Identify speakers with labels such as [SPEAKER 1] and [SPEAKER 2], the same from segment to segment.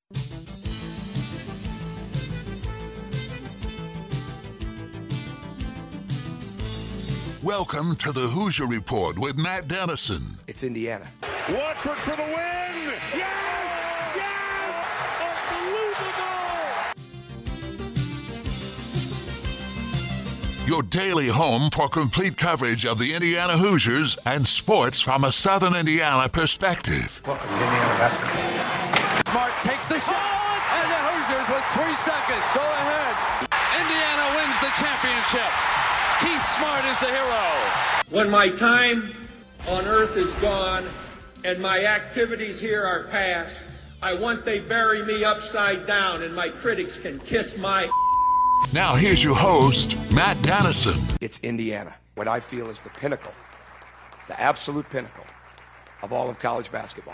[SPEAKER 1] Welcome to the Hoosier Report with Matt Dennison.
[SPEAKER 2] It's Indiana.
[SPEAKER 3] Watford for the win! Yes! Yes! Unbelievable!
[SPEAKER 1] Your daily home for complete coverage of the Indiana Hoosiers and sports from a Southern Indiana perspective.
[SPEAKER 2] Welcome to Indiana basketball.
[SPEAKER 4] Smart takes the shot, and the Hoosiers with 3 seconds go ahead. Indiana wins the championship. Keith Smart is the hero.
[SPEAKER 5] When my time on earth is gone and my activities here are past, I want they bury me upside down and my critics can kiss my...
[SPEAKER 1] Now here's your host, Matt Dennison.
[SPEAKER 2] It's Indiana, what I feel is the pinnacle, the absolute pinnacle of all of college basketball.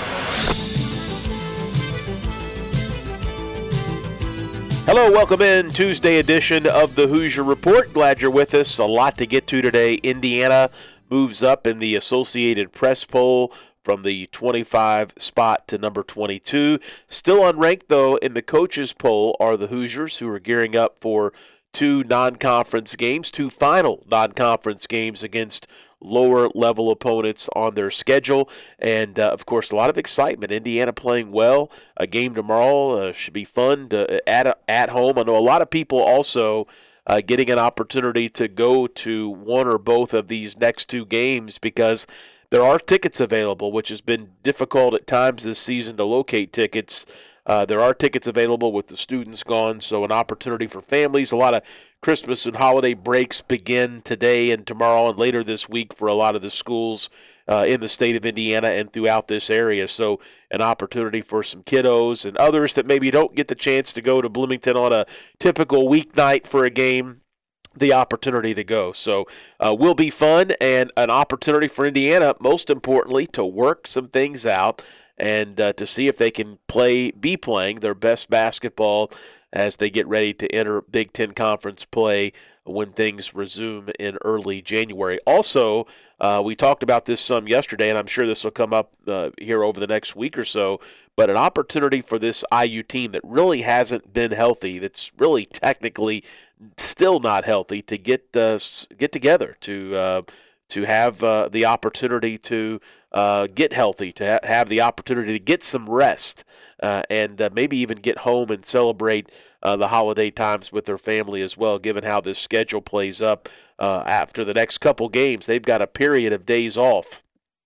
[SPEAKER 6] Hello, welcome in Tuesday edition of the Hoosier Report. Glad you're with us. A lot to get to today. Indiana moves up in the Associated Press poll from the 25 spot to number 22. Still unranked, though, in the coaches poll are the Hoosiers, who are gearing up for 2 non-conference games, 2 final non-conference games against lower-level opponents on their schedule. And, of course, a lot of excitement. Indiana playing well. A game tomorrow should be fun at home. I know a lot of people also getting an opportunity to go to one or both of these next 2 games because there are tickets available, which has been difficult at times this season to locate tickets. There are tickets available with the students gone, so an opportunity for families. A lot of Christmas and holiday breaks begin today and tomorrow and later this week for a lot of the schools in the state of Indiana and throughout this area. So an opportunity for some kiddos and others that maybe don't get the chance to go to Bloomington on a typical weeknight for a game, the opportunity to go. So will be fun and an opportunity for Indiana, most importantly, to work some things out and to see if they can be playing their best basketball as they get ready to enter Big Ten Conference play when things resume in early January. Also, we talked about this some yesterday, and I'm sure this will come up here over the next week or so, but an opportunity for this IU team that really hasn't been healthy, that's really technically still not healthy, to get together, to have the opportunity to get healthy, to have the opportunity to get some rest, and maybe even get home and celebrate the holiday times with their family as well, given how this schedule plays up after the next couple games. They've got a period of days off,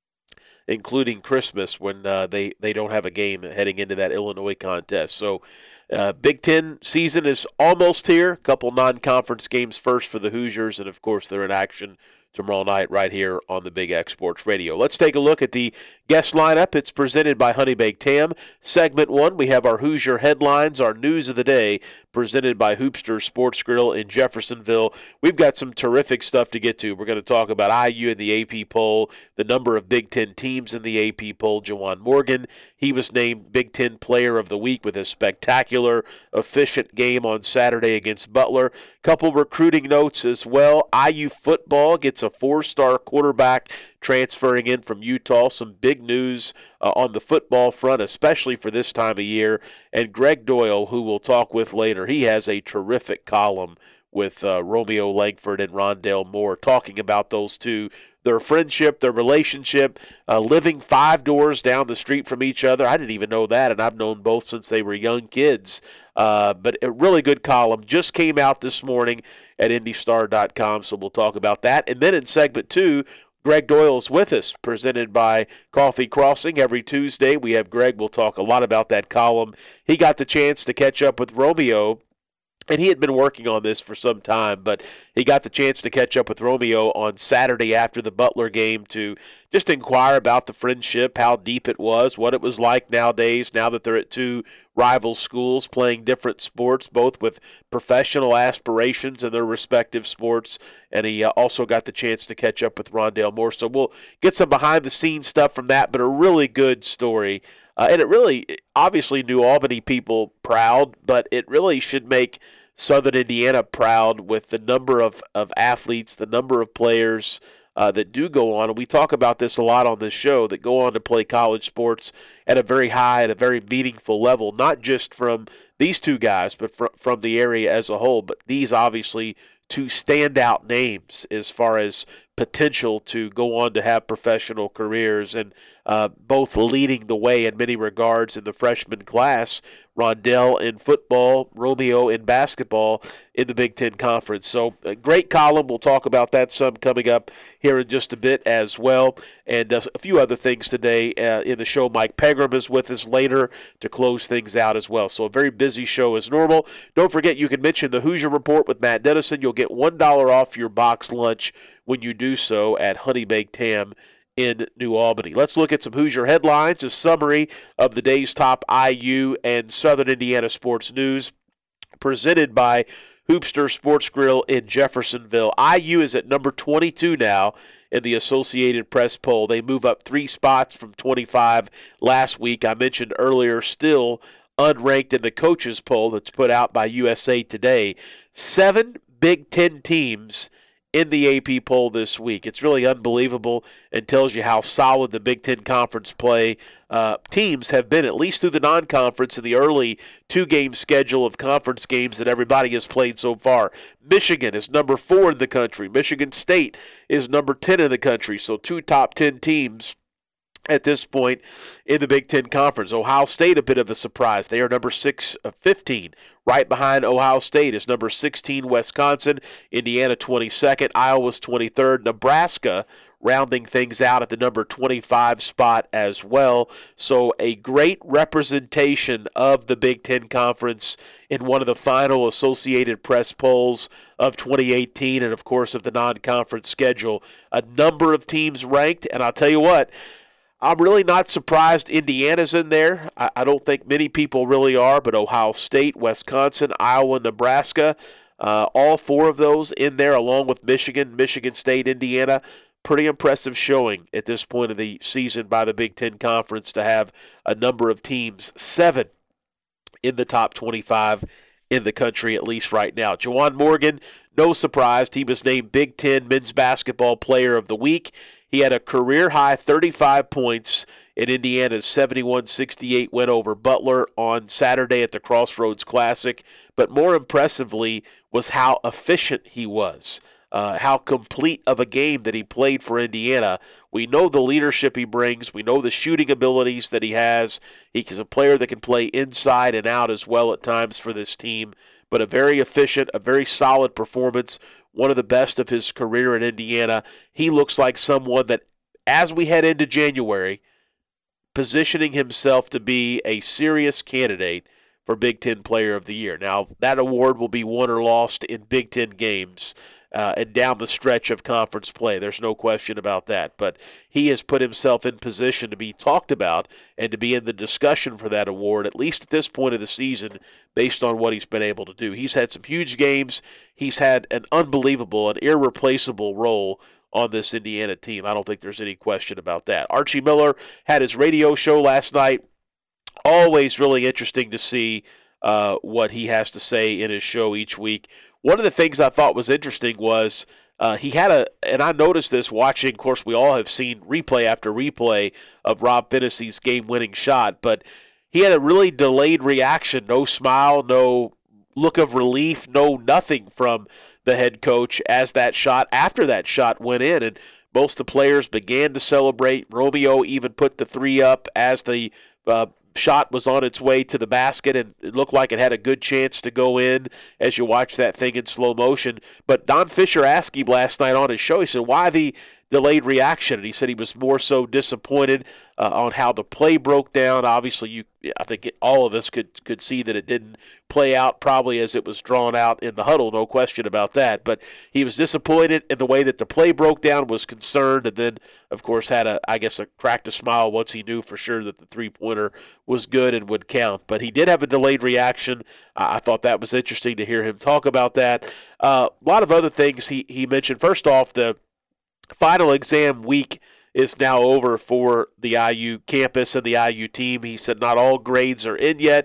[SPEAKER 6] including Christmas, when they don't have a game heading into that Illinois contest. So Big Ten season is almost here. A couple non-conference games first for the Hoosiers, and, of course, they're in action tomorrow night right here on the Big X Sports Radio. Let's take a look at the guest lineup. It's presented by Honey Baked Ham. Segment 1, we have our Hoosier headlines, our news of the day, presented by Hoopster Sports Grill in Jeffersonville. We've got some terrific stuff to get to. We're going to talk about IU and the AP poll, the number of Big Ten teams in the AP poll. Juwan Morgan, he was named Big Ten Player of the Week with a spectacular, efficient game on Saturday against Butler. Couple recruiting notes as well. IU football gets a 4-star quarterback transferring in from Utah. Some big news on the football front, especially for this time of year. And Greg Doyle, who we'll talk with later, he has a terrific column with Romeo Langford and Rondale Moore talking about those two, their friendship, their relationship, living 5 doors down the street from each other. I didn't even know that, and I've known both since they were young kids. But a really good column just came out this morning at IndyStar.com, so we'll talk about that. And then in segment 2, Greg Doyle's with us, presented by Coffee Crossing. Every Tuesday we have Greg. We'll talk a lot about that column. He got the chance to catch up with Romeo, and he had been working on this for some time, but he got the chance to catch up with Romeo on Saturday after the Butler game to just inquire about the friendship, how deep it was, what it was like nowadays, now that they're at 2 rival schools playing different sports, both with professional aspirations in their respective sports. And he also got the chance to catch up with Rondale Moore. So we'll get some behind-the-scenes stuff from that, but a really good story. And it really, obviously, New Albany people proud, but it really should make Southern Indiana proud with the number of athletes, the number of players that do go on, and we talk about this a lot on this show, that go on to play college sports at a very high, at a very meaningful level, not just from these two guys, but from the area as a whole. But these obviously two standout names as far as potential to go on to have professional careers, and both leading the way in many regards in the freshman class. Rondell in football, Romeo in basketball in the Big Ten Conference. So a great column. We'll talk about that some coming up here in just a bit as well. And a few other things today in the show. Mike Pegram is with us later to close things out as well. So a very busy show as normal. Don't forget, you can mention the Hoosier Report with Matt Dennison. You'll get $1 off your box lunch when you do so at Honey Baked Ham in New Albany. Let's look at some Hoosier headlines, a summary of the day's top IU and Southern Indiana sports news, presented by Hoopster Sports Grill in Jeffersonville. IU is at number 22 now in the Associated Press poll. They move up 3 spots from 25 last week. I mentioned earlier, still unranked in the coaches poll that's put out by USA Today. 7 Big Ten teams in the AP poll this week. It's really unbelievable and tells you how solid the Big Ten Conference play teams have been, at least through the non-conference in the early 2-game schedule of conference games that everybody has played so far. Michigan is number 4 in the country. Michigan State is number 10 in the country. So 2 top 10 teams at this point in the Big Ten Conference. Ohio State, a bit of a surprise. They are number 15. Right behind Ohio State is number 16, Wisconsin. Indiana, 22nd. Iowa's 23rd. Nebraska rounding things out at the number 25 spot as well. So a great representation of the Big Ten Conference in one of the final Associated Press polls of 2018 and, of course, of the non-conference schedule. A number of teams ranked, and I'll tell you what, I'm really not surprised Indiana's in there. I don't think many people really are, but Ohio State, Wisconsin, Iowa, Nebraska, all 4 of those in there, along with Michigan, Michigan State, Indiana. Pretty impressive showing at this point of the season by the Big Ten Conference to have a number of teams, 7 in the top 25 in the country, at least right now. Juwan Morgan, no surprise, he was named Big Ten Men's Basketball Player of the Week. He had a career-high 35 points in Indiana's 71-68 win over Butler on Saturday at the Crossroads Classic. But more impressively was how efficient he was, how complete of a game that he played for Indiana. We know the leadership he brings. We know the shooting abilities that he has. He's a player that can play inside and out as well at times for this team. But a very efficient, a very solid performance, one of the best of his career in Indiana. He looks like someone that, as we head into January, positioning himself to be a serious candidate for Big Ten Player of the Year. Now, that award will be won or lost in Big Ten games and down the stretch of conference play. There's no question about that. But he has put himself in position to be talked about and to be in the discussion for that award, at least at this point of the season, based on what he's been able to do. He's had some huge games. He's had an unbelievable, an irreplaceable role on this Indiana team. I don't think there's any question about that. Archie Miller had his radio show last night. Always really interesting to see what he has to say in his show each week. One of the things I thought was interesting was he had and I noticed this watching, of course, we all have seen replay after replay of Rob Phinissee's game-winning shot, but he had a really delayed reaction, no smile, no look of relief, no nothing from the head coach as after that shot went in, and most of the players began to celebrate. Romeo even put the 3 up as the shot was on its way to the basket, and it looked like it had a good chance to go in as you watch that thing in slow motion. But Don Fisher asked him last night on his show, he said, why the delayed reaction? And he said he was more so disappointed on how the play broke down. Obviously, I think all of us could see that it didn't play out probably as it was drawn out in the huddle, no question about that. But he was disappointed in the way that the play broke down, was concerned, and then, of course, had a cracked a smile once he knew for sure that the three-pointer was good and would count. But he did have a delayed reaction. I thought that was interesting to hear him talk about that. A lot of other things he mentioned. First off, the final exam week is now over for the IU campus and the IU team. He said not all grades are in yet,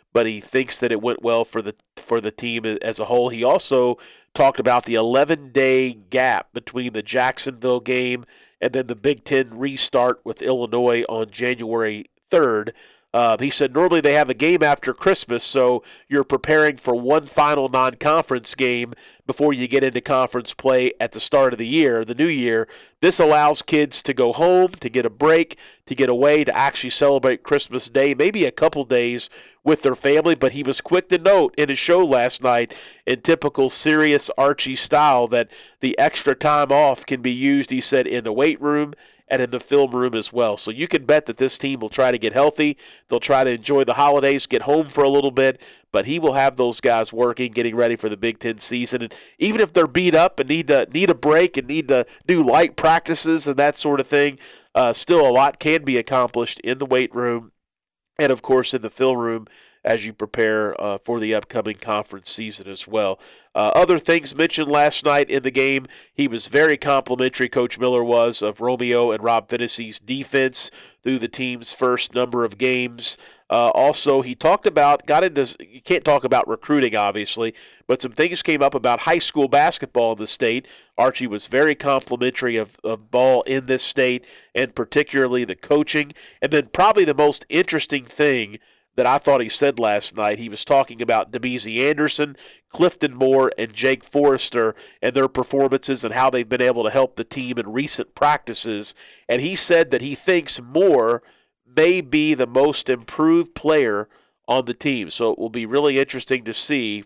[SPEAKER 6] but he thinks that it went well for the team as a whole. He also talked about the 11-day gap between the Jacksonville game and then the Big Ten restart with Illinois on January 3rd. He said normally they have a game after Christmas, so you're preparing for one final non-conference game before you get into conference play at the start of the year, the new year. This allows kids to go home, to get a break, to get away, to actually celebrate Christmas Day, maybe a couple days with their family. But he was quick to note in his show last night, in typical serious Archie style, that the extra time off can be used, he said, in the weight room and in the film room as well. So you can bet that this team will try to get healthy. They'll try to enjoy the holidays, get home for a little bit, but he will have those guys working, getting ready for the Big Ten season. And even if they're beat up and need a break and need to do light practices and that sort of thing, still a lot can be accomplished in the weight room and, of course, in the film room as you prepare for the upcoming conference season as well. Other things mentioned last night in the game, he was very complimentary, Coach Miller was, of Romeo and Rob Phinissee's defense through the team's first number of games. Also, he talked about, you can't talk about recruiting, obviously, but some things came up about high school basketball in the state. Archie was very complimentary of ball in this state, and particularly the coaching. And then probably the most interesting thing that I thought he said last night, he was talking about Demezy Anderson, Clifton Moore, and Jake Forrester and their performances and how they've been able to help the team in recent practices. And he said that he thinks Moore may be the most improved player on the team. So it will be really interesting to see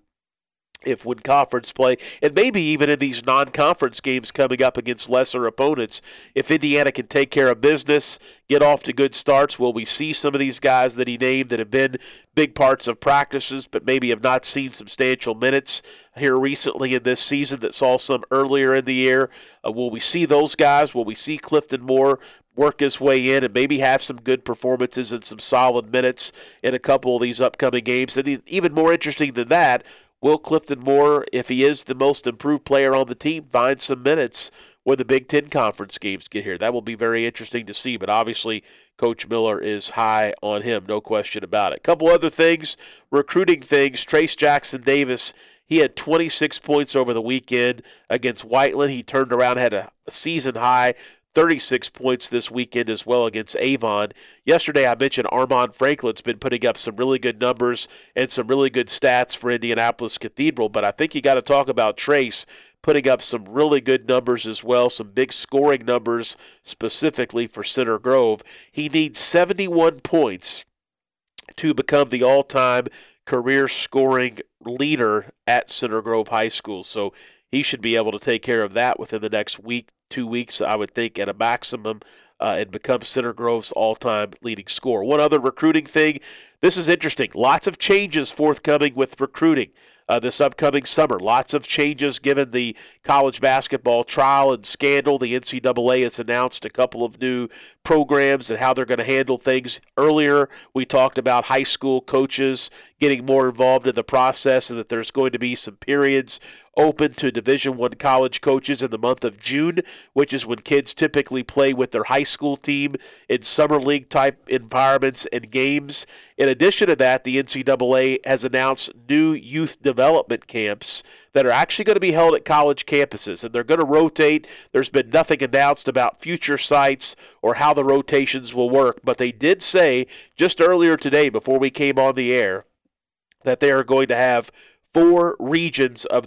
[SPEAKER 6] if when conference play, and maybe even in these non-conference games coming up against lesser opponents, if Indiana can take care of business, get off to good starts, will we see some of these guys that he named that have been big parts of practices but maybe have not seen substantial minutes here recently in this season that saw some earlier in the year? Will we see those guys? Will we see Clifton Moore work his way in and maybe have some good performances and some solid minutes in a couple of these upcoming games? And even more interesting than that, will Clifton Moore, if he is the most improved player on the team, find some minutes when the Big Ten Conference games get here? That will be very interesting to see, but obviously Coach Miller is high on him, no question about it. A couple other things, recruiting things. Trace Jackson Davis, he had 26 points over the weekend against Whiteland. He turned around, had a season-high 36 points this weekend as well against Avon. Yesterday I mentioned Armand Franklin's been putting up some really good numbers and some really good stats for Indianapolis Cathedral, but I think you got to talk about Trace putting up some really good numbers as well, some big scoring numbers specifically for Center Grove. He needs 71 points to become the all-time career scoring leader at Center Grove High School, so he should be able to take care of that within the next week, 2 weeks, I would think, at a maximum, and become Center Grove's all-time leading scorer. One other recruiting thing, this is interesting. Lots of changes forthcoming with recruiting this upcoming summer. Lots of changes given the college basketball trial and scandal. The NCAA has announced a couple of new programs and how they're going to handle things. Earlier, we talked about high school coaches getting more involved in the process and that there's going to be some periods open to Division I college coaches in the month of June, which is when kids typically play with their high school team in summer league type environments and games. In addition to that, the NCAA has announced new youth development camps that are actually going to be held at college campuses, and they're going to rotate. There's been nothing announced about future sites or how the rotations will work, but they did say just earlier today before we came on the air that they are going to have 4 regions of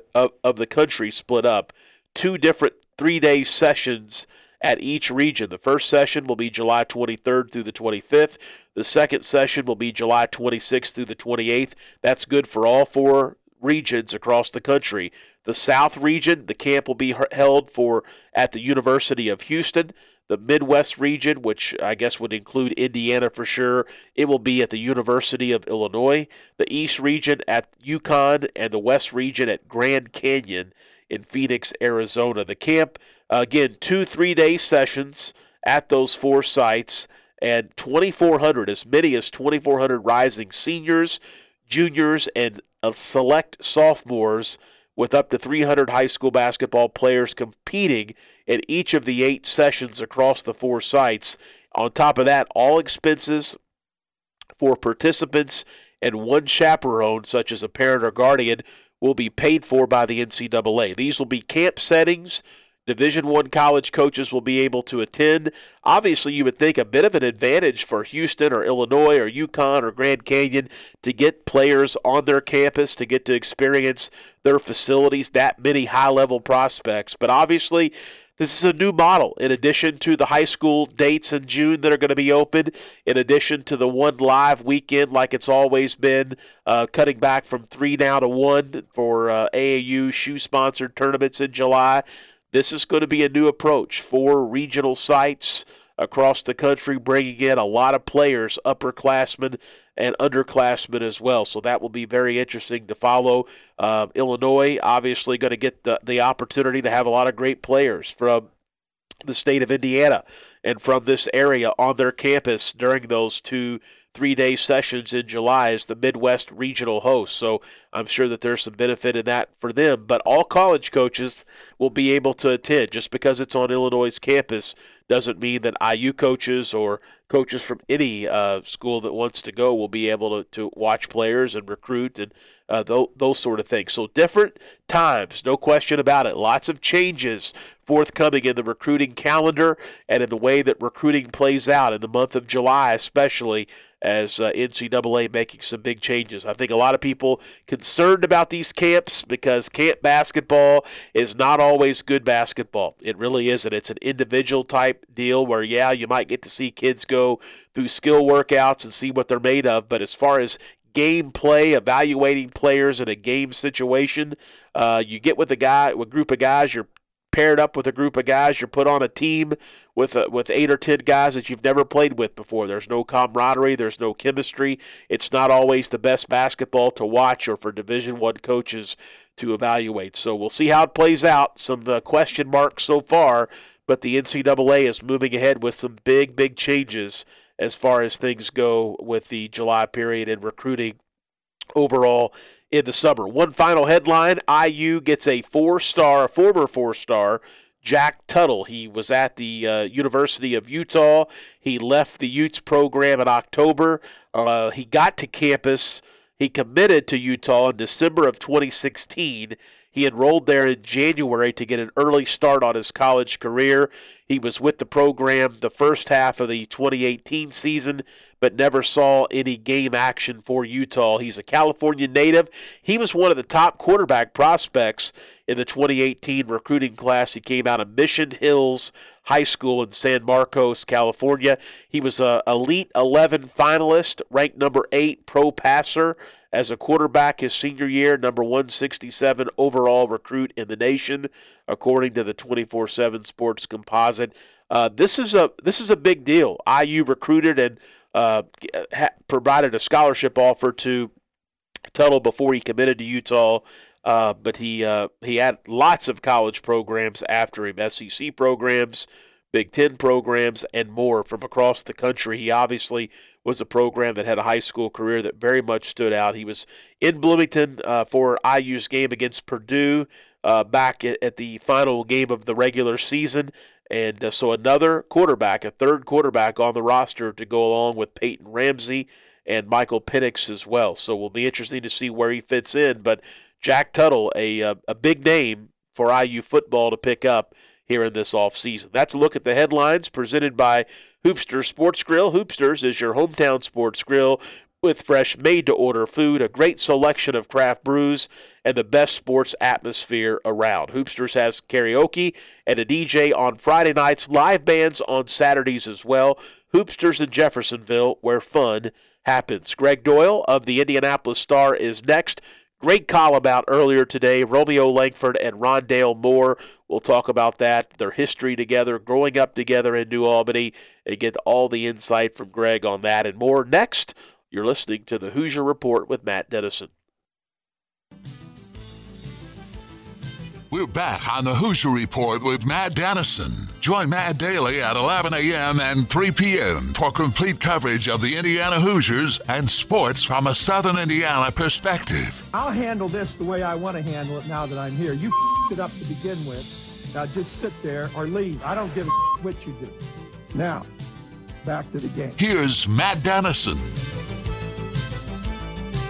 [SPEAKER 6] the country split up, 2 different 3-day sessions at each region. The first session will be July 23rd through the 25th. The second session will be July 26th through the 28th. That's good for all 4 regions across the country. The South region, the camp will be held at the University of Houston. The Midwest region, which I guess would include Indiana for sure, it will be at the University of Illinois. The East region at UConn, and the West region at Grand Canyon in Phoenix, Arizona. The camp, again, 2 3-day sessions at those 4 sites, and 2,400, as many as 2,400 rising seniors, juniors, and select sophomores, with up to 300 high school basketball players competing in each of the 8 sessions across the 4 sites. On top of that, all expenses for participants and one chaperone, such as a parent or guardian, will be paid for by the NCAA. These will be camp settings. Division I college coaches will be able to attend. Obviously, you would think a bit of an advantage for Houston or Illinois or UConn or Grand Canyon to get players on their campus, to get to experience their facilities, that many high-level prospects. But obviously, this is a new model. In addition to the high school dates in June that are going to be open, in addition to the one live weekend like it's always been, cutting back from 3 now to 1 for AAU shoe-sponsored tournaments in July, this is going to be a new approach for regional sites across the country, bringing in a lot of players, upperclassmen and underclassmen as well. So that will be very interesting to follow. Illinois obviously going to get the opportunity to have a lot of great players from the state of Indiana and from this area on their campus during those 2 3-day sessions in July as the Midwest regional host. So I'm sure that there's some benefit in that for them. But all college coaches will be able to attend. Just because it's on Illinois' campus doesn't mean that IU coaches or coaches from any school that wants to go will be able to watch players and recruit and those sort of things. So different times, no question about it. Lots of changes forthcoming in the recruiting calendar and in the way that recruiting plays out in the month of July, especially as NCAA making some big changes. I think a lot of people concerned about these camps because camp basketball is not always good basketball. It really isn't. It's an individual type deal where, yeah, you might get to see kids go through skill workouts and see what they're made of, but as far as game play, evaluating players in a game situation, you get with a group of guys, you're paired up with a group of guys, you're put on a team with 8 or 10 guys that you've never played with before. There's no camaraderie, there's no chemistry. It's not always the best basketball to watch or for Division I coaches to evaluate. So we'll see how it plays out. Some question marks so far, but the NCAA is moving ahead with some big, big changes as far as things go with the July period and recruiting overall in the summer. One final headline, IU gets a former 4-star, Jack Tuttle. He was at the University of Utah. He left the Utes program in October. He got to campus. He committed to Utah in December of 2016. He enrolled there in January to get an early start on his college career. He was with the program the first half of the 2018 season, but never saw any game action for Utah. He's a California native. He was one of the top quarterback prospects in the 2018 recruiting class. He came out of Mission Hills High School in San Marcos, California. He was an Elite 11 finalist, ranked number 8 pro passer as a quarterback his senior year, number 167 overall recruit in the nation, according to the 24/7 Sports Composite. This is a big deal. IU recruited and provided a scholarship offer to Tuttle before he committed to Utah, but he had lots of college programs after him, SEC programs, Big Ten programs, and more from across the country. He obviously was a program that had a high school career that very much stood out. He was in Bloomington for IU's game against Purdue back at the final game of the regular season. And so another quarterback, a third quarterback on the roster to go along with Peyton Ramsey and Michael Penix as well. So we'll be interesting to see where he fits in. But Jack Tuttle, a big name for IU football to pick up here in this offseason. That's a look at the headlines presented by Hoopsters Sports Grill. Hoopsters is your hometown sports grill with fresh made-to-order food, a great selection of craft brews, and the best sports atmosphere around. Hoopsters has karaoke and a DJ on Friday nights, live bands on Saturdays as well. Hoopsters in Jeffersonville, where fun happens. Greg Doyle of the Indianapolis Star is next. Great column out earlier today. Romeo Langford and Rondale Moore will talk about that, their history together, growing up together in New Albany, and get all the insight from Greg on that and more. Next, you're listening to the Hoosier Report with Matt Dennison.
[SPEAKER 1] We're back on the Hoosier Report with Matt Dennison. Join Matt daily at 11 a.m. and 3 p.m. for complete coverage of the Indiana Hoosiers and sports from a Southern Indiana perspective.
[SPEAKER 5] I'll handle this the way I want to handle it now that I'm here. You it up to begin with. Now just sit there or leave. I don't give a what you do. Now, back to the game.
[SPEAKER 1] Here's Matt Dennison.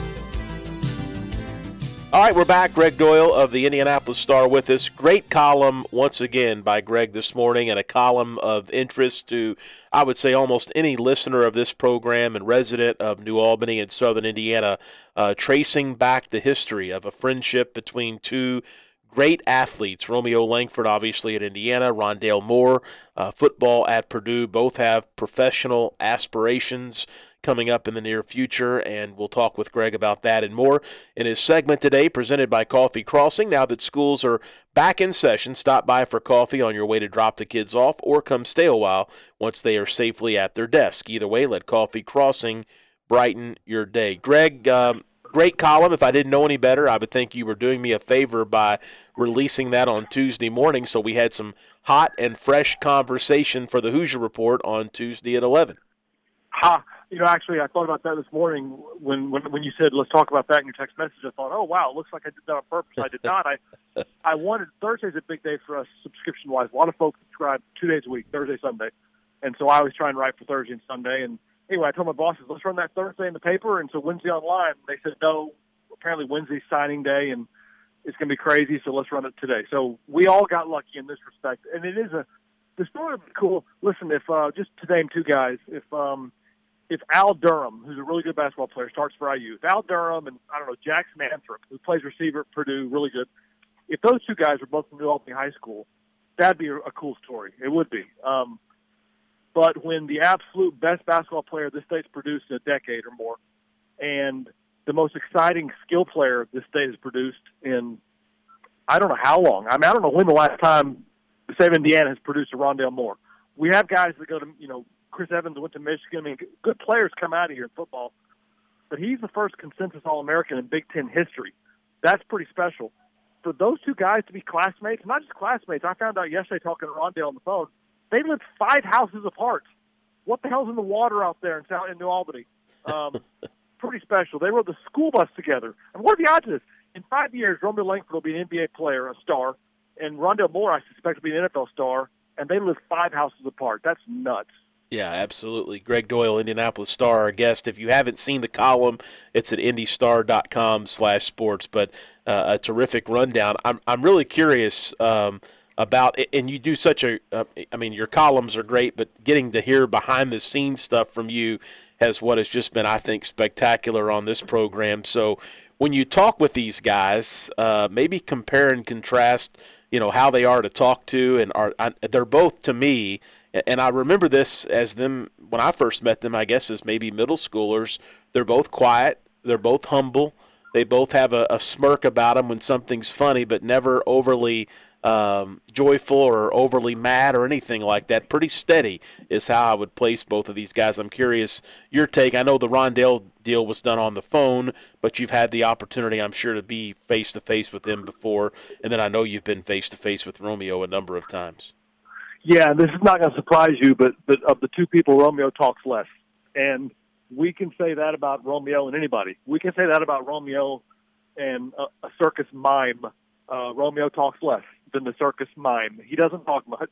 [SPEAKER 6] All right, we're back. Greg Doyle of the Indianapolis Star with us. Great column once again by Greg this morning, and a column of interest to, I would say, almost any listener of this program and resident of New Albany and Southern Indiana, tracing back the history of a friendship between two great athletes. Romeo Langford, obviously, at Indiana. Rondale Moore, football at Purdue. Both have professional aspirations coming up in the near future, and we'll talk with Greg about that and more in his segment today, presented by Coffee Crossing. Now that schools are back in session, stop by for coffee on your way to drop the kids off, or come stay a while once they are safely at their desk. Either way, let Coffee Crossing brighten your day. Greg, great column. If I didn't know any better, I would think you were doing me a favor by releasing that on Tuesday morning, so we had some hot and fresh conversation for the Hoosier Report on Tuesday at 11.
[SPEAKER 7] Actually, I thought about that this morning when you said, let's talk about that in your text message. I thought, oh, wow, it looks like I did that on purpose. I did not. I wanted – Thursday's a big day for us subscription-wise. A lot of folks subscribe 2 days a week, Thursday, Sunday. And so I always try and write for Thursday and Sunday. And anyway, I told my bosses, let's run that Thursday in the paper. And so Wednesday online, they said, no, apparently Wednesday's signing day, and it's going to be crazy, so let's run it today. So we all got lucky in this respect. And it is the story would be cool. Listen, if just to name two guys, if Al Durham, who's a really good basketball player, starts for IU, if Al Durham and, Jackson Anthrop, who plays receiver at Purdue, really good, if those two guys were both from New Albany High School, that'd be a cool story. It would be. But when the absolute best basketball player this state's produced in a decade or more, and the most exciting skill player this state has produced in I don't know how long. I don't know when the last time the state of Indiana has produced a Rondale Moore. We have guys that go to, Chris Evans went to Michigan. I mean, good players come out of here in football. But he's the first consensus All-American in Big Ten history. That's pretty special. For those two guys to be classmates, not just classmates, I found out yesterday talking to Rondale on the phone, they lived 5 houses apart. What the hell's in the water out there in New Albany? Pretty special. They rode the school bus together. And what are the odds of this? In 5 years, Romeo Langford will be an NBA player, a star, and Rondale Moore, I suspect, will be an NFL star, and they live 5 houses apart. That's nuts.
[SPEAKER 6] Yeah, absolutely. Greg Doyle, Indianapolis Star, our guest. If you haven't seen the column, it's at indystar.com/sports, but a terrific rundown. I'm really curious about, and you do such your columns are great, but getting to hear behind-the-scenes stuff from you has just been, I think, spectacular on this program. So when you talk with these guys, maybe compare and contrast, how they are to talk to, and they're both, to me, and I remember this as them when I first met them, I guess, as maybe middle schoolers. They're both quiet. They're both humble. They both have a smirk about them when something's funny, but never overly joyful or overly mad or anything like that. Pretty steady is how I would place both of these guys. I'm curious your take. I know the Rondale deal was done on the phone, but you've had the opportunity, I'm sure, to be face-to-face with him before, and then I know you've been face-to-face with Romeo a number of times.
[SPEAKER 7] Yeah, this is not going to surprise you, but of the two people, Romeo talks less. And we can say that about Romeo and anybody. We can say that about Romeo and a circus mime. Romeo talks less than the circus mime. He doesn't talk much,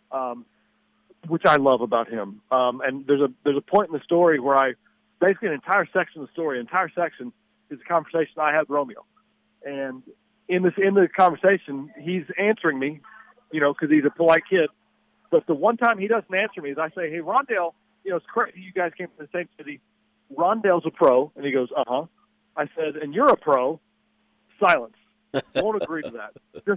[SPEAKER 7] which I love about him. And there's a point in the story where basically an entire section of the story, is a conversation I had with Romeo. And in the conversation, he's answering me, because he's a polite kid. But the one time he doesn't answer me is I say, hey, Rondale, it's crazy you guys came from the same city. Rondale's a pro. And he goes, uh-huh. I said, and you're a pro. Silence. Won't agree to that.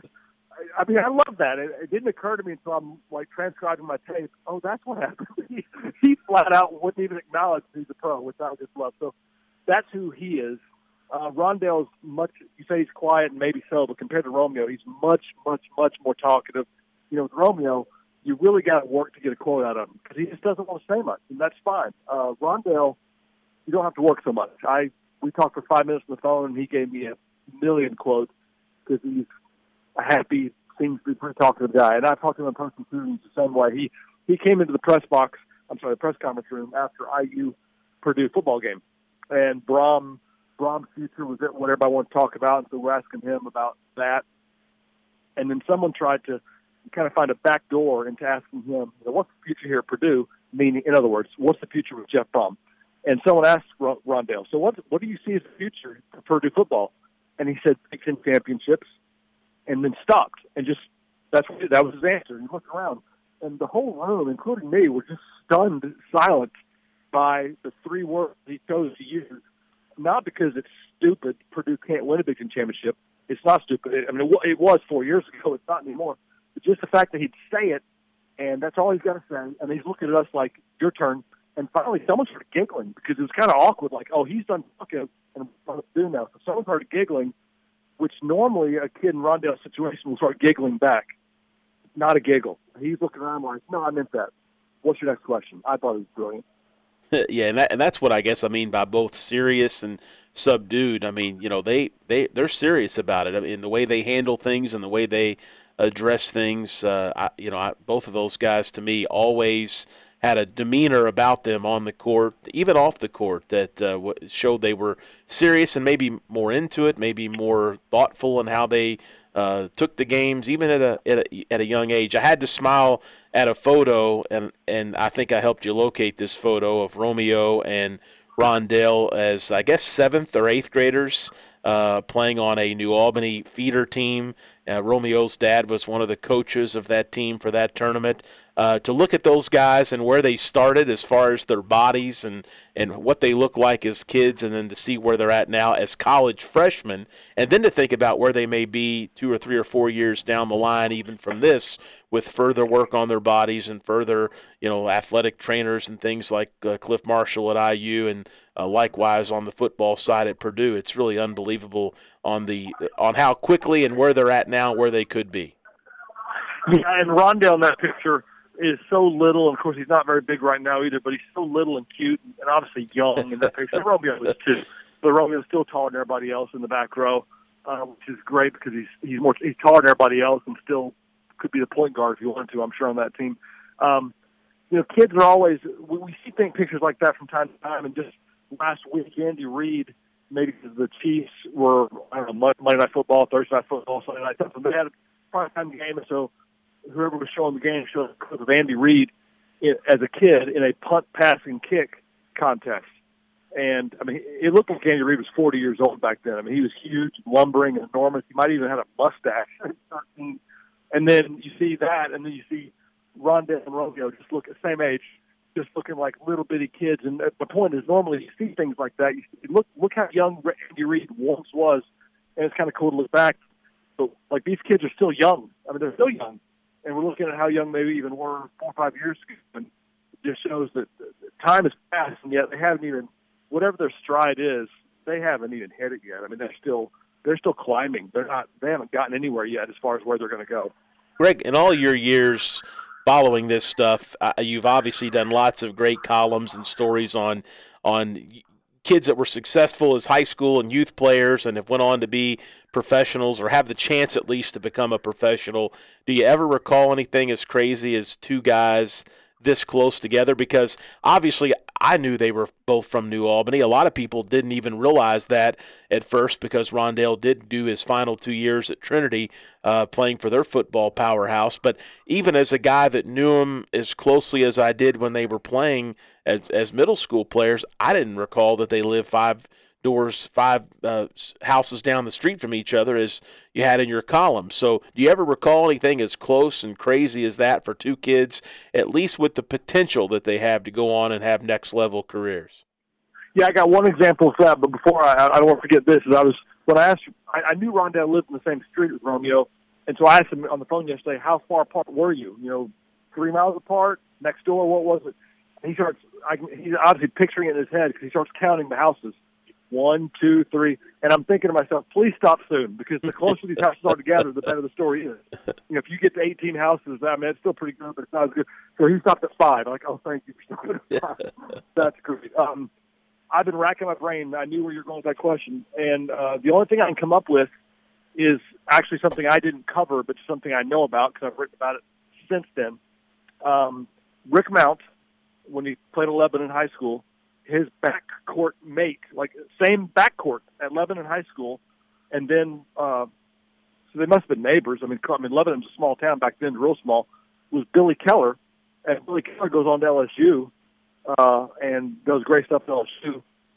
[SPEAKER 7] I love that. It didn't occur to me until I'm, transcribing my tape. Oh, that's what happened. He flat out wouldn't even acknowledge he's a pro, which I just love. So that's who he is. Rondale's much, you say he's quiet, and maybe so, but compared to Romeo, he's much, much, much more talkative. With Romeo, you really got to work to get a quote out of him because he just doesn't want to say much, and that's fine. Rondale, you don't have to work so much. We talked for 5 minutes on the phone, and he gave me a million quotes because he's a happy, seems to be pretty talkative guy. And I've talked to him in person too, and he's the same way. He came into the press conference room after IU Purdue football game, and Brom's future was what everybody wanted to talk about, and so we're asking him about that. And then someone tried to kind of find a back door into asking him, what's the future here at Purdue? Meaning, in other words, what's the future with Jeff Brom? And someone asked Rondale, so what do you see as the future for Purdue football? And he said Big Ten championships, and then stopped. And just that was his answer. He looked around, and the whole room, including me, were just stunned silent by the three words he chose to use. Not because it's stupid, Purdue can't win a Big Ten championship. It's not stupid. I mean, it was 4 years ago. It's not anymore. But just the fact that he'd say it, and that's all he's got to say, and he's looking at us like, your turn. And finally, someone started giggling because it was kind of awkward, like, oh, he's done talking, and what to do now. So someone started giggling, which normally a kid in Rondale's situation will start giggling back. Not a giggle. He's looking around like, no, I meant that. What's your next question? I thought it was brilliant.
[SPEAKER 6] Yeah, and that's what I guess I mean by both serious and subdued. I mean, you know, they're serious about it. I mean, the way they handle things and the way they address things. Both of those guys to me always had a demeanor about them on the court, even off the court, that showed they were serious and maybe more into it, maybe more thoughtful in how they took the games, even at a young age. I had to smile at a photo, and I think I helped you locate this photo of Romeo and Rondale as, I guess, 7th or 8th graders playing on a New Albany feeder team. Romeo's dad was one of the coaches of that team for that tournament. To look at those guys and where they started as far as their bodies and what they look like as kids, and then to see where they're at now as college freshmen, and then to think about where they may be 2 or 3 or 4 years down the line, even from this, with further work on their bodies and further, athletic trainers and things like Cliff Marshall at IU, and likewise on the football side at Purdue. It's really unbelievable on how quickly and where they're at now, where they could be.
[SPEAKER 7] Yeah, and Rondale in that picture is so little. Of course, he's not very big right now either, but he's so little and cute and obviously young in that picture. Romeo is too, but Romeo's still taller than everybody else in the back row, which is great because he's taller than everybody else and still could be the point guard if you wanted to, I'm sure, on that team. Kids are always – we see pictures like that from time to time, and just last week, Andy Reid, maybe because the Chiefs were, Monday Night Football, Thursday Night Football, Sunday Night Football. They had a prime game, and so whoever was showing the game showed a clip of Andy Reid as a kid in a punt, pass, and kick contest. And, I mean, it looked like Andy Reid was 40 years old back then. I mean, he was huge, lumbering, and enormous. He might even have a mustache. And then you see that, and then you see Rondale and Romeo just look at the same age, just looking like little bitty kids. And the point is, normally you see things like that. You see, look how young Andy Reid once was, and it's kind of cool to look back. But, like, these kids are still young. I mean, they're still young. And we're looking at how young they even were 4 or 5 years ago. And it just shows that time has passed, and yet they haven't even, whatever their stride is, they haven't even hit it yet. I mean, they're still climbing. They haven't gotten anywhere yet as far as where they're going to go.
[SPEAKER 6] Greg, in all your years following this stuff, you've obviously done lots of great columns and stories on kids that were successful as high school and youth players and have went on to be professionals or have the chance at least to become a professional. Do you ever recall anything as crazy as two guys this close together? Because obviously I knew they were both from New Albany. A lot of people didn't even realize that at first because Rondale did do his final 2 years at Trinity playing for their football powerhouse. But even as a guy that knew him as closely as I did when they were playing as middle school players, I didn't recall that they lived five houses down the street from each other as you had in your column. So do you ever recall anything as close and crazy as that for two kids, at least with the potential that they have to go on and have next level careers?
[SPEAKER 7] Yeah, I got one example of that, but before I don't want to forget this, I knew Rondale lived in the same street with Romeo, and so I asked him on the phone yesterday, how far apart were you? 3 miles apart, next door, what was it? And he's obviously picturing it in his head because he starts counting the houses. 1, 2, 3, and I'm thinking to myself, please stop soon, because the closer these houses are together, the better the story is. If you get to 18 houses, I mean, it's still pretty good, but it's not as good. So he stopped at 5. I'm like, oh, thank you for stopping at 5. That's great. I've been racking my brain. I knew where you were going with that question, and the only thing I can come up with is actually something I didn't cover, but something I know about because I've written about it since then. Rick Mount, when he played at Lebanon High School, his backcourt mate, like same backcourt at Lebanon High School, and then so they must have been neighbors. I mean, Lebanon's a small town back then, real small. Was Billy Keller, and Billy Keller goes on to LSU and does great stuff at LSU.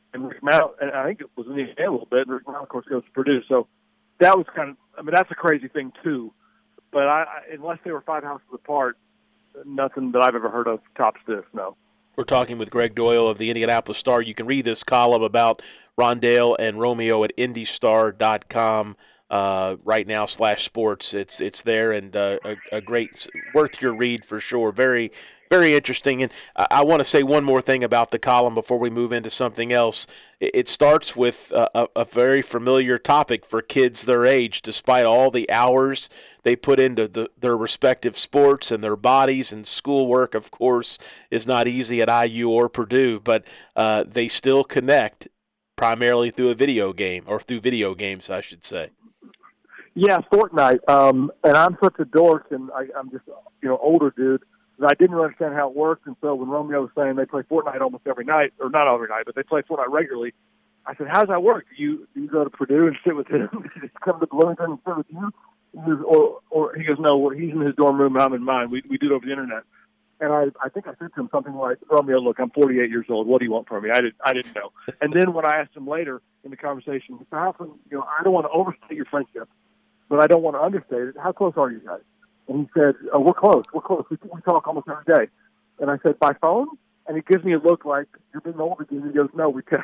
[SPEAKER 7] and Rick Mount, and I think it was in the NBA a little bit, and Rick Mount, of course, goes to Purdue. So that was that's a crazy thing, too. But unless they were 5 houses apart, nothing that I've ever heard of tops this, no.
[SPEAKER 6] We're talking with Greg Doyle of the Indianapolis Star. You can read this column about Rondale and Romeo at IndyStar.com right now /sports. It's there, and a great, worth your read for sure. Very, very interesting. And I want to say one more thing about the column before we move into something else. It starts with a very familiar topic for kids their age, despite all the hours they put into their respective sports and their bodies, and schoolwork, of course, is not easy at IU or Purdue, but they still connect primarily through a video game, or through video games, I should say.
[SPEAKER 7] Yeah, Fortnite. And I'm such a dork, and I'm just older dude, that I didn't really understand how it worked. And so when Romeo was saying they play Fortnite almost every night, or not every night, but they play Fortnite regularly, I said, how does that work? Do you go to Purdue and sit with him? Just come to Bloomington and sit with you? Or he goes, no, he's in his dorm room and I'm in mine. We do it over the internet. And I think I said to him something like, Romeo, look, I'm 48 years old. What do you want from me? I didn't know. And then when I asked him later in the conversation, how come, I don't want to overstate your friendship, but I don't want to understate it. How close are you guys? And he said, oh, we're close. We talk almost every day. And I said, by phone? And he gives me a look like, you're being old again. He goes, no, we text.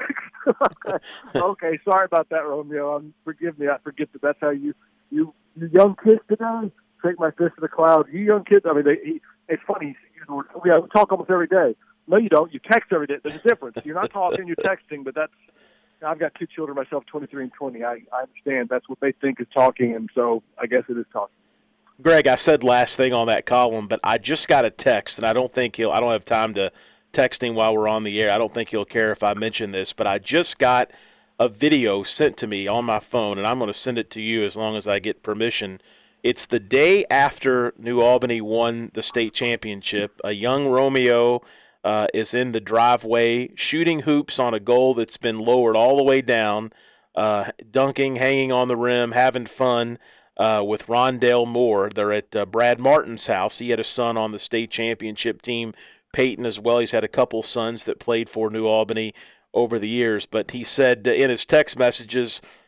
[SPEAKER 7] Okay, sorry about that, Romeo. Forgive me. I forget that that's how you young kids today take my fist to the cloud. You young kids, I mean, it's funny. We talk almost every day. No, you don't. You text every day. There's a difference. You're not talking, you're texting, but I've got 2 children myself, 23 and 20. I understand that's what they think is talking, and so I guess it is talking.
[SPEAKER 6] Greg, I said last thing on that column, but I just got a text, and I don't have time to text him while we're on the air. I don't think he'll care if I mention this, but I just got a video sent to me on my phone, and I'm going to send it to you as long as I get permission. It's the day after New Albany won the state championship. A young Romeo is in the driveway shooting hoops on a goal that's been lowered all the way down, dunking, hanging on the rim, having fun with Rondale Moore. They're at Brad Martin's house. He had a son on the state championship team, Peyton as well. He's had a couple sons that played for New Albany over the years. But he said in his text message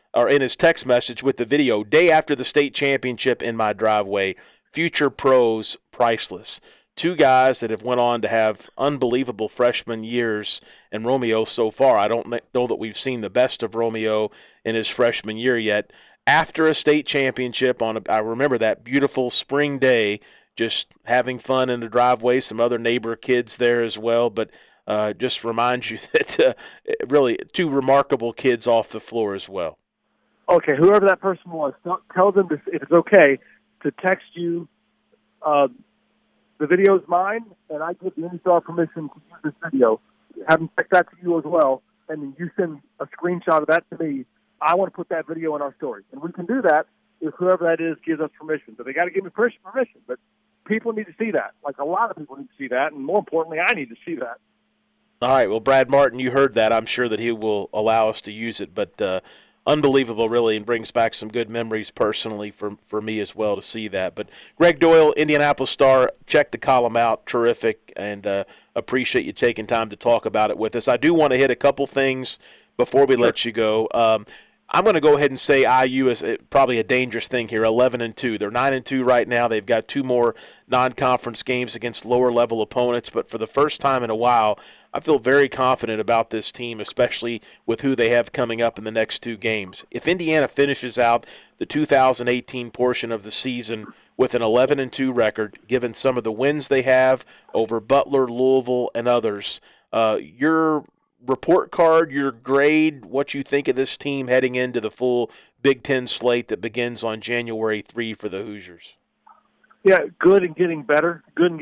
[SPEAKER 6] with the video, day after the state championship in my driveway, future pros priceless. 2 guys that have went on to have unbelievable freshman years, and Romeo so far, I don't know that we've seen the best of Romeo in his freshman year yet. After a state championship, I remember that beautiful spring day, just having fun in the driveway, some other neighbor kids there as well, but just reminds you that really 2 remarkable kids off the floor as well.
[SPEAKER 7] Okay, whoever that person was, tell them if it's okay to text you. The video is mine, and I give the IndyStar permission to use this video. Have them text that to you as well, and then you send a screenshot of that to me. I want to put that video in our story, and we can do that if whoever that is gives us permission. But they got to give me permission. But people need to see that. Like, a lot of people need to see that, and more importantly, I need to see that.
[SPEAKER 6] All right, well, Brad Martin, you heard that. I'm sure that he will allow us to use it, but unbelievable, really, and brings back some good memories personally for me as well to see that. But Greg Doyle, Indianapolis Star, check the column out. Terrific, and appreciate you taking time to talk about it with us. I do want to hit a couple things before we let you go. I'm going to go ahead and say IU is probably a dangerous thing here, 11-2. They're 9-2 right now. They've got 2 more non-conference games against lower-level opponents. But for the first time in a while, I feel very confident about this team, especially with who they have coming up in the next 2 games. If Indiana finishes out the 2018 portion of the season with an 11-2 record, given some of the wins they have over Butler, Louisville, and others, your report card, your grade, what you think of this team heading into the full Big Ten slate that begins on January 3 for the Hoosiers?
[SPEAKER 7] Yeah, good and getting better.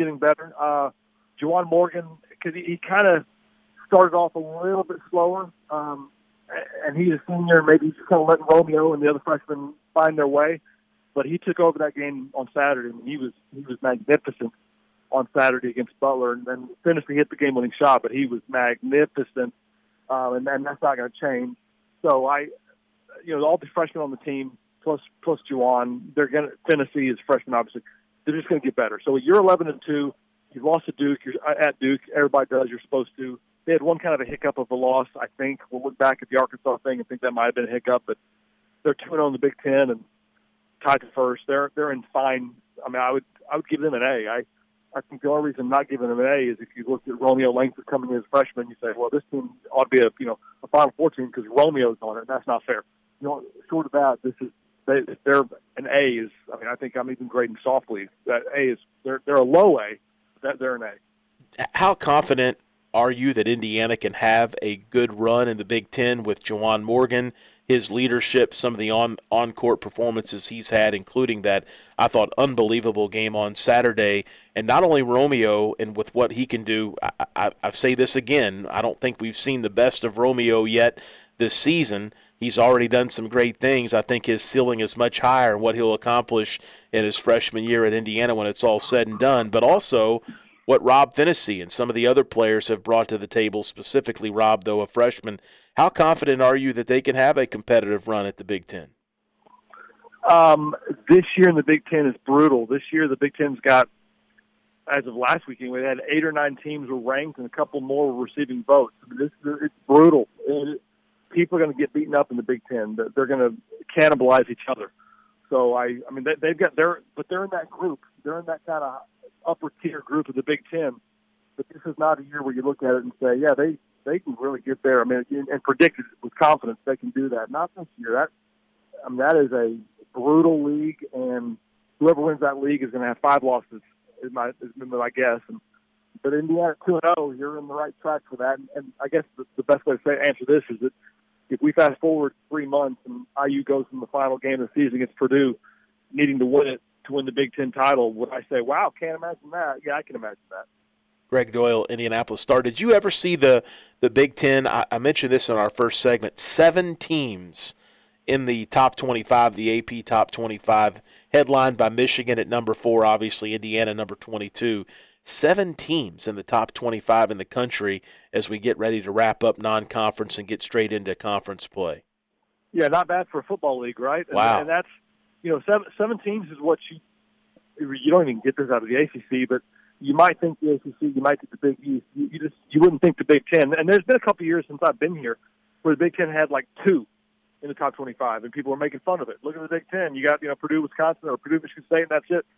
[SPEAKER 7] Juwan Morgan, because he kind of started off a little bit slower, and he's a senior. Maybe he's just kind of letting Romeo and the other freshmen find their way. But he took over that game on Saturday, and he was magnificent on Saturday against Butler, and then finished to hit the game-winning shot, but he was magnificent, and that's not going to change. So all the freshmen on the team, plus Juwan, Tennessee is freshmen, obviously. They're just going to get better. So you're 11-2. You've lost to Duke. You're at Duke. Everybody does. You're supposed to. They had one kind of a hiccup of a loss, I think. We'll look back at the Arkansas thing and think that might have been a hiccup, but they're 2-0 in the Big Ten and tied to first. They're in fine. I mean, I would give them an A. I think the only reason not giving them an A is if you look at Romeo Langford coming in as a freshman, you say, well, this team ought to be a Final Four team because Romeo's on it, and that's not fair. Short of that, they're an A is. I mean, I think I'm even grading softly. That A is they're a low A. They're an A.
[SPEAKER 6] How confident are you that Indiana can have a good run in the Big Ten with Juwan Morgan, his leadership, some of the on-court performances he's had, including that, I thought, unbelievable game on Saturday, and not only Romeo and with what he can do, I say this again, I don't think we've seen the best of Romeo yet this season. He's already done some great things. I think his ceiling is much higher in what he'll accomplish in his freshman year at Indiana when it's all said and done, but also what Rob Phinisee and some of the other players have brought to the table, specifically Rob, though a freshman. How confident are you that they can have a competitive run at the Big Ten?
[SPEAKER 7] This year in the Big Ten is brutal. This year the Big Ten's got, as of last weekend, we had 8 or 9 teams were ranked and a couple more were receiving votes. I mean, it's brutal. People are going to get beaten up in the Big Ten. They're going to cannibalize each other. So, they're in that group. They're in that kind of upper tier group of the Big Ten, but this is not a year where you look at it and say, yeah, they can really get there. I mean, and predict it with confidence they can do that. Not this year. That is a brutal league, and whoever wins that league is going to have 5 losses. Is my guess. But Indiana 2-0, you're in the right track for that. And I guess the best way to answer this is that if we fast forward 3 months and IU goes in the final game of the season against Purdue, needing to win it to win the Big Ten title, would I say, wow, can't imagine that? Yeah, I can imagine that.
[SPEAKER 6] Greg Doyle, Indianapolis Star. Did you ever see the Big Ten? I mentioned this in our first segment. 7 teams in the top 25, the AP top 25, headlined by Michigan at number 4, obviously Indiana number 22. 7 teams in the top 25 in the country as we get ready to wrap up non-conference and get straight into conference play.
[SPEAKER 7] Yeah, not bad for a football league, right?
[SPEAKER 6] Wow.
[SPEAKER 7] And that's, 7 teams is what you don't even get this out of the ACC, but you might think the ACC, you might think the Big East. You wouldn't think the Big Ten. And there's been a couple of years since I've been here where the Big Ten had like 2 in the top 25, and people were making fun of it. Look at the Big Ten. You got Purdue, Wisconsin, or Purdue, Michigan State, and that's it.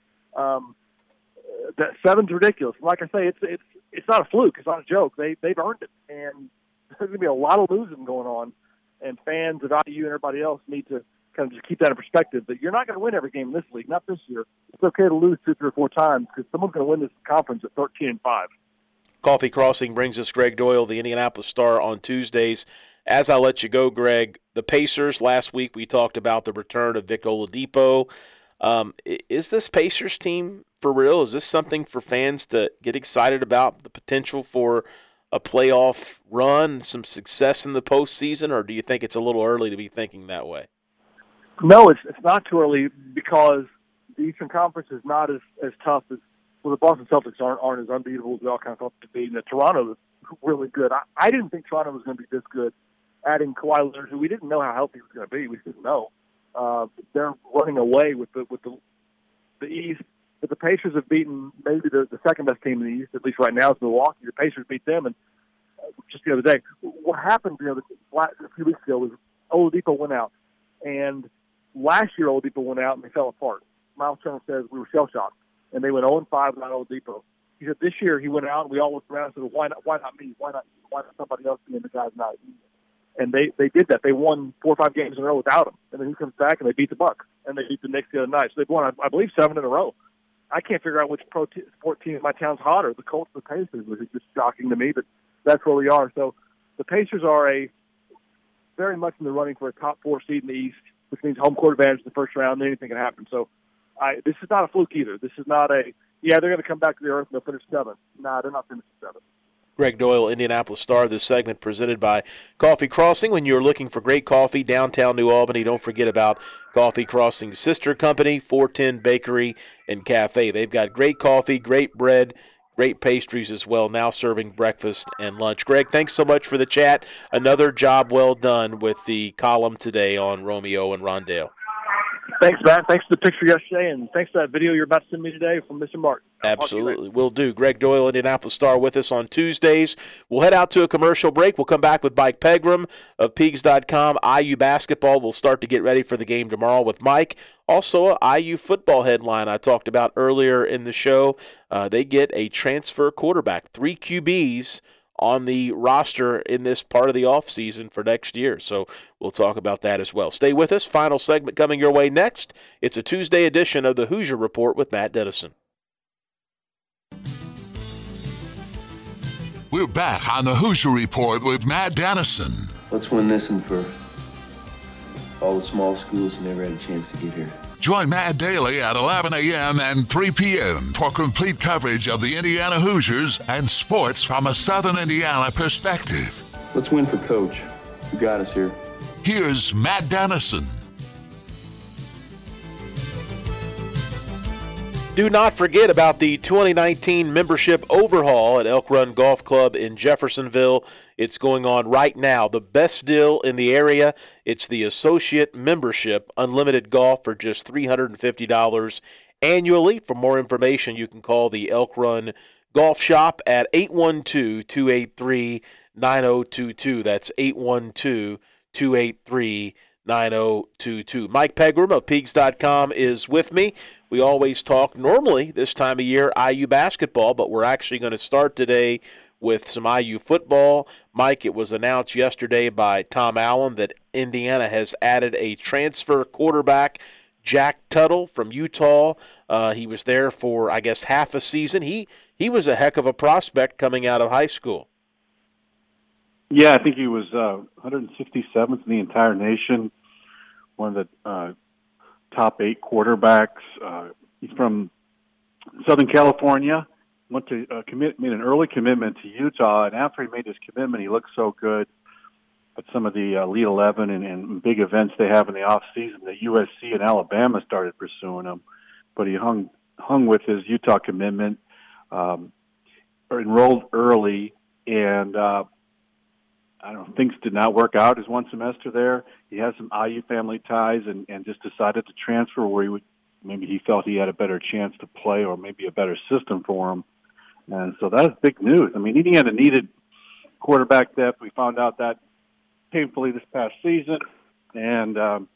[SPEAKER 7] That 7's ridiculous. Like I say, it's not a fluke. It's not a joke. They've earned it, and there's going to be a lot of losing going on. And fans of IU and everybody else need to kind of just keep that in perspective. That you're not going to win every game in this league. Not this year. It's okay to lose 2, 3, or 4 times because someone's going to win this conference at 13-5.
[SPEAKER 6] Coffee Crossing brings us Greg Doyle, the Indianapolis Star, on Tuesdays. As I let you go, Greg, the Pacers, last week we talked about the return of Vic Oladipo. Is this Pacers team for real? Is this something for fans to get excited about, the potential for a playoff run, some success in the postseason, or do you think it's a little early to be thinking that way?
[SPEAKER 7] No, it's not too early because the Eastern Conference is not as tough as the Boston Celtics aren't as unbeatable as we all kind of thought to be. And Toronto is really good. I didn't think Toronto was going to be this good. Adding Kawhi Leonard, who we didn't know how healthy he was going to be, we didn't know. They're running away with the East. But the Pacers have beaten maybe the second best team in the East, at least right now, is Milwaukee. The Pacers beat them, and just the other day, what happened a few weeks ago was Oladipo went out, and last year Oladipo went out and they fell apart. Miles Turner says we were shell-shocked, and they went 0-5 without Oladipo. He said this year he went out and we all looked around and said, why not me? Why not somebody else being the guy's not? And they did that. They won 4 or 5 games in a row without him, and then he comes back and they beat the Bucks, and they beat the Knicks the other night. So they've won, I believe, 7 in a row. I can't figure out which sport team in my town's hotter, the Colts or the Pacers, which is just shocking to me, but that's where we are. So the Pacers are very much in the running for a top 4 seed in the East, which means home court advantage in the first round, and anything can happen. So this is not a fluke either. This is not they're going to come back to the earth and they'll finish 7th. No, they're not finishing 7th.
[SPEAKER 6] Greg Doyle, Indianapolis Star. This segment presented by Coffee Crossing. When you're looking for great coffee downtown New Albany, don't forget about Coffee Crossing's sister company, 410 Bakery and Cafe. They've got great coffee, great bread, great pastries as well, now serving breakfast and lunch. Greg, thanks so much for the chat. Another job well done with the column today on Romeo and Rondale.
[SPEAKER 7] Thanks, Matt. Thanks for the picture yesterday, and thanks for that video you're about to send me today from Mr. Martin.
[SPEAKER 6] Absolutely. Will do. Greg Doyle, Indianapolis Star, with us on Tuesdays. We'll head out to a commercial break. We'll come back with Mike Pegram of Peegs.com. IU basketball will start to get ready for the game tomorrow with Mike. Also, a IU football headline I talked about earlier in the show. They get a transfer quarterback, 3 QBs on the roster in this part of the offseason for next year. So we'll talk about that as well. Stay with us. Final segment coming your way next. It's a Tuesday edition of the Hoosier Report with Matt Dennison.
[SPEAKER 1] We're back on the Hoosier Report with Matt Dennison.
[SPEAKER 8] Let's win this one for all the small schools who never had a chance to get here.
[SPEAKER 1] Join Matt daily at 11 a.m. and 3 p.m. for complete coverage of the Indiana Hoosiers and sports from a Southern Indiana perspective.
[SPEAKER 8] Let's win for Coach, who got us here.
[SPEAKER 1] Here's Matt Dennison.
[SPEAKER 6] Do not forget about the 2019 membership overhaul at Elk Run Golf Club in Jeffersonville. It's going on right now. The best deal in the area. It's the associate membership, unlimited golf for just $350 annually. For more information, you can call the Elk Run Golf Shop at 812-283-9022. That's 812-283-9022. Mike Pegram of Peegs.com is with me. We always talk normally this time of year IU basketball, but we're actually going to start today with some IU football. Mike, it was announced yesterday by Tom Allen that Indiana has added a transfer quarterback, Jack Tuttle from Utah. He was there for, I guess, half a season. He was a heck of a prospect coming out of high school.
[SPEAKER 9] Yeah, I think he was 167th in the entire nation, one of the top 8 quarterbacks. He's from Southern California, went to made an early commitment to Utah, and after he made his commitment, he looked so good at some of the Elite 11 and big events they have in the off season that USC and Alabama started pursuing him. But he hung with his Utah commitment, enrolled early, and things did not work out his one semester there. He has some IU family ties and just decided to transfer where maybe he felt he had a better chance to play or maybe a better system for him. And so that is big news. I mean, Indiana needed quarterback depth. We found out that painfully this past season. And,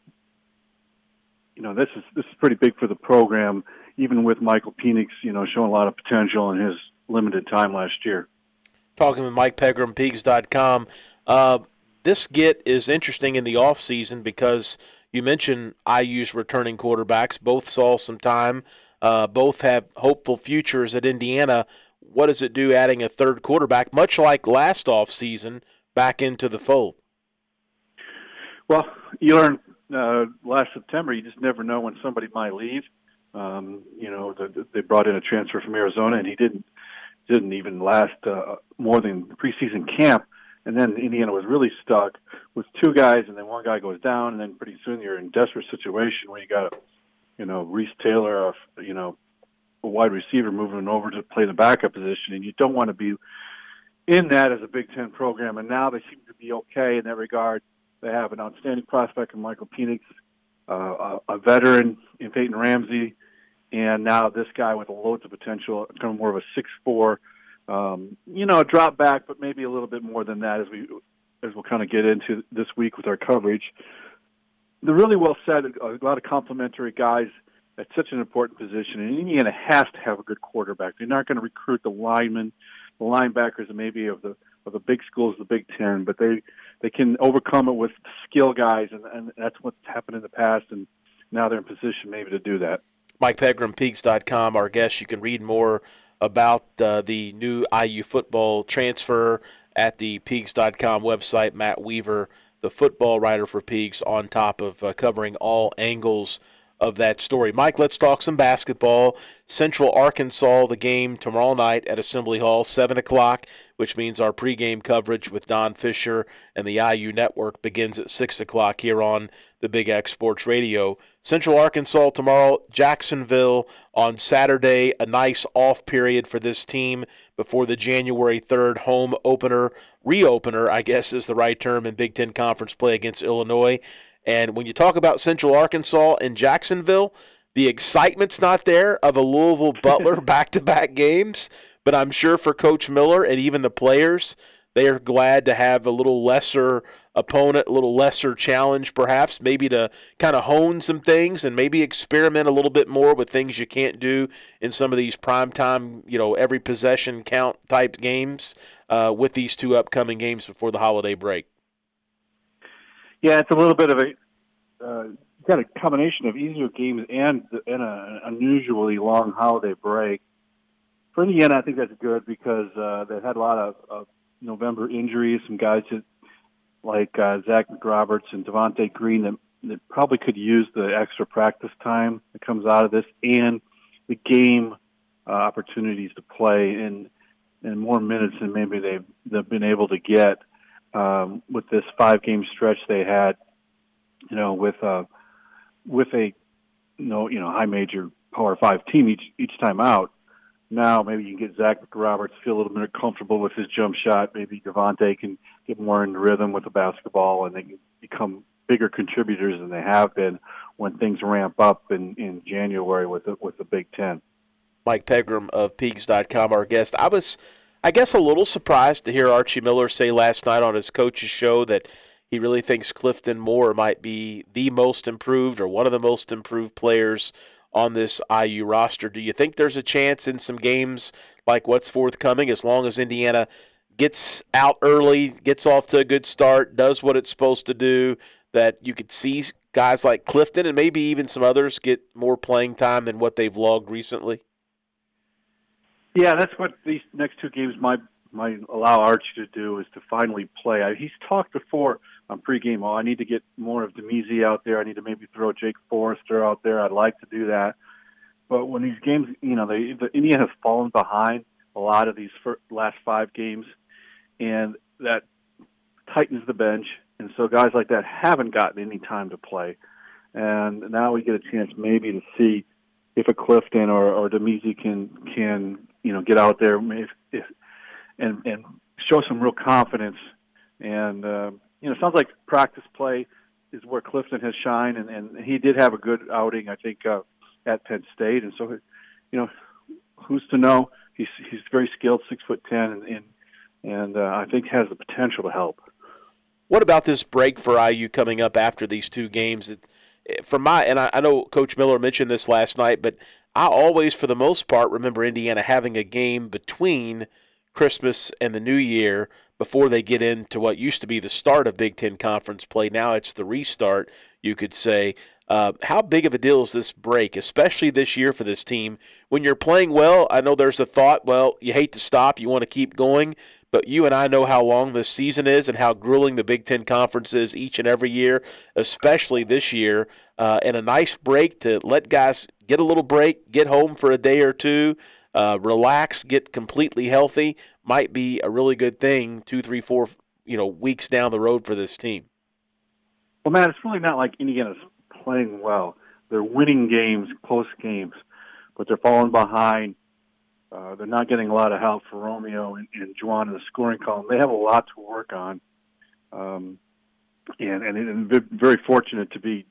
[SPEAKER 9] this is pretty big for the program, even with Michael Penix, showing a lot of potential in his limited time last year.
[SPEAKER 6] Talking with Mike Pegram, Peegs.com. This get is interesting in the offseason because you mentioned IU's returning quarterbacks. Both saw some time. Both have hopeful futures at Indiana. What does it do adding a third quarterback, much like last offseason, back into the fold?
[SPEAKER 9] Well, you learned last September, you just never know when somebody might leave. They brought in a transfer from Arizona, and he didn't even last more than preseason camp. And then Indiana was really stuck with 2 guys, and then one guy goes down, and then pretty soon you're in a desperate situation where you got Reese Taylor, a wide receiver moving over to play the backup position, and you don't want to be in that as a Big Ten program. And now they seem to be okay in that regard. They have an outstanding prospect in Michael Penix, a veteran in Peyton Ramsey, and now this guy with loads of potential, kind of more of a 6'4", a drop back, but maybe a little bit more than that as we'll kind of get into this week with our coverage. They're really well set, a lot of complementary guys at such an important position, and Indiana has to have a good quarterback. They're not going to recruit the linemen, the linebackers, and maybe of the big schools, the Big Ten, but they can overcome it with skill guys, and that's what's happened in the past, and now they're in position maybe to do that.
[SPEAKER 6] Mike Pegram, Peegs.com, our guest. You can read more about the new IU football transfer at the Peegs.com website. Matt Weaver, the football writer for Peegs, on top of covering all angles of that story. Mike, let's talk some basketball. Central Arkansas, the game tomorrow night at Assembly Hall, 7 o'clock, which means our pregame coverage with Don Fisher and the IU Network begins at 6 o'clock here on the Big X Sports Radio. Central Arkansas tomorrow, Jacksonville on Saturday, a nice off period for this team before the January 3rd home opener, reopener, I guess is the right term, in Big Ten Conference play against Illinois. And when you talk about Central Arkansas and Jacksonville, the excitement's not there of a Louisville Butler back-to-back games, but I'm sure for Coach Miller and even the players, they are glad to have a little lesser opponent, a little lesser challenge perhaps, maybe to kind of hone some things and maybe experiment a little bit more with things you can't do in some of these primetime, every possession count type games with these two upcoming games before the holiday break.
[SPEAKER 9] Yeah, it's a little bit of got a combination of easier games and an unusually long holiday break. For Indiana, I think that's good because they've had a lot of November injuries, some guys like Zach McRoberts and Devontae Green that probably could use the extra practice time that comes out of this and the game opportunities to play in more minutes than maybe they've been able to get with this 5-game stretch they had, with a high major Power 5 team each time out. Now maybe you can get Zach McRoberts feel a little bit comfortable with his jump shot. Maybe Devontae can get more in rhythm with the basketball, and they can become bigger contributors than they have been when things ramp up in January with the Big Ten.
[SPEAKER 6] Mike Pegram of Peegs.com, our guest. I was, I guess, a little surprised to hear Archie Miller say last night on his coach's show that he really thinks Clifton Moore might be the most improved or one of the most improved players on this IU roster. Do you think there's a chance in some games like what's forthcoming, as long as Indiana gets out early, gets off to a good start, does what it's supposed to do, that you could see guys like Clifton and maybe even some others get more playing time than what they've logged recently?
[SPEAKER 9] Yeah, that's what these next two games might allow Archie to do, is to finally play. He's talked before on pregame, I need to get more of Demezi out there. I need to maybe throw Jake Forrester out there. I'd like to do that. But when these games, Indiana has fallen behind a lot of these last 5 games, and that tightens the bench. And so guys like that haven't gotten any time to play. And now we get a chance maybe to see if a Clifton or Demezi can get out there and show some real confidence. And it sounds like practice play is where Clifton has shined, and he did have a good outing, I think, at Penn State. And so, who's to know? He's very skilled, 6'10", and I think has the potential to help.
[SPEAKER 6] What about this break for IU coming up after these 2 games? I know Coach Miller mentioned this last night, but I always, for the most part, remember Indiana having a game between Christmas and the New Year before they get into what used to be the start of Big Ten Conference play. Now it's the restart, you could say. How big of a deal is this break, especially this year for this team? When you're playing well, I know there's a thought, well, you hate to stop, you want to keep going, but you and I know how long this season is and how grueling the Big Ten Conference is each and every year, especially this year, and a nice break to let guys get a little break, get home for a day or two, relax, get completely healthy, might be a really good thing 2, 3, 4 weeks down the road for this team.
[SPEAKER 9] Well, Matt, it's really not like Indiana's playing well. They're winning games, close games, but they're falling behind. They're not getting a lot of help for Romeo and Juwan in the scoring column. They have a lot to work on, and very fortunate to be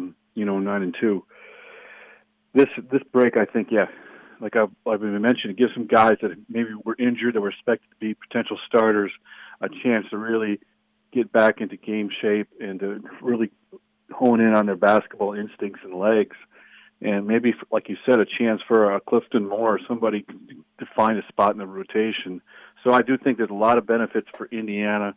[SPEAKER 9] 9-2. This break, I think, like I've been mentioning, it gives some guys that maybe were injured, that were expected to be potential starters, a chance to really get back into game shape and to really hone in on their basketball instincts and legs. And maybe, like you said, a chance for a Clifton Moore or somebody to find a spot in the rotation. So I do think there's a lot of benefits for Indiana.